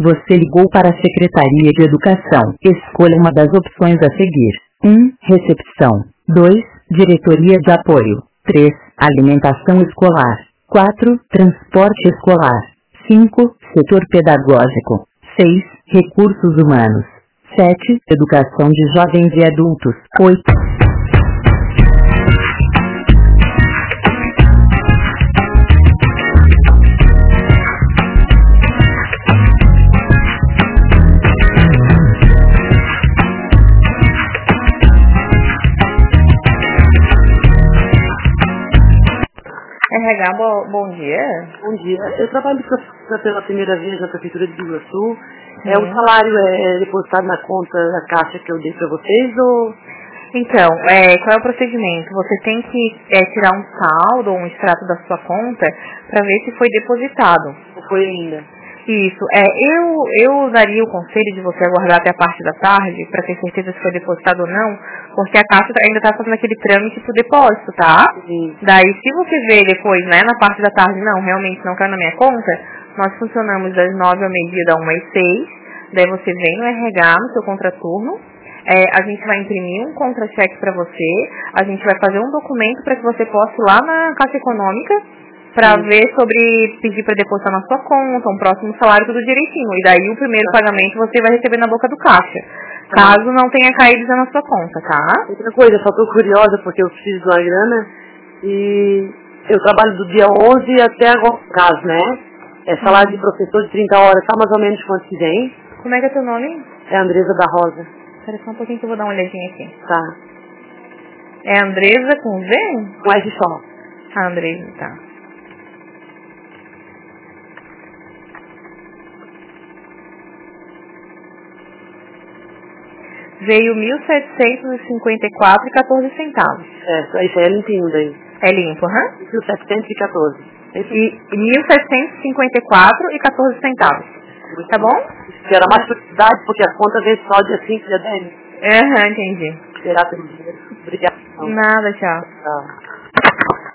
Você ligou para a Secretaria de Educação. Escolha uma das opções a seguir. 1. Recepção. 2. Diretoria de Apoio. 3. Alimentação escolar. 4. Transporte escolar. 5. Setor pedagógico. 6. Recursos humanos. 7. Educação de jovens e adultos. 8. RH, bom dia. Bom dia. Eu trabalho pela primeira vez na Prefeitura de Iguaçu. O salário é depositado na conta da caixa que eu dei para vocês ou... Então, qual é o procedimento? Você tem que tirar um saldo ou um extrato da sua conta para ver se foi depositado. Não foi ainda? Isso. Eu daria o conselho de você aguardar até a parte da tarde para ter certeza se foi depositado ou não, porque a Caixa ainda está fazendo aquele trâmite pro depósito, tá? Sim. Daí, se você vê depois, né, na parte da tarde, não, realmente não caiu na minha conta, nós funcionamos das 9 ao meio-dia, da 1 às 6, daí você vem no RH, no seu contraturno, a gente vai imprimir um contra-cheque para você, a gente vai fazer um documento para que você possa ir lá na Caixa Econômica para ver sobre pedir para depositar na sua conta, um próximo salário, tudo direitinho. E daí o primeiro pagamento você vai receber na boca do caixa, caso não tenha caído já na sua conta, tá? Outra coisa, só tô curiosa porque eu preciso de uma grana e eu trabalho do dia 11 até agora, caso, né? Salário de professor de 30 horas, tá mais ou menos quanto que vem? Como é que é teu nome? É Andresa da Rosa. Espera só um pouquinho que eu vou dar uma olhadinha aqui. Tá. É Andresa com Z? Com S só. Ah, Andresa, tá. Veio 1.754,14 centavos. Isso aí é limpinho daí. É limpo, aham? 1.714. E 1.754,14 centavos. Tá bom? Que era mais prioridade, porque a conta veio só dia 5, dia 10. Aham, entendi. Será pelo dinheiro. Obrigada. Nada, tchau. Tchau.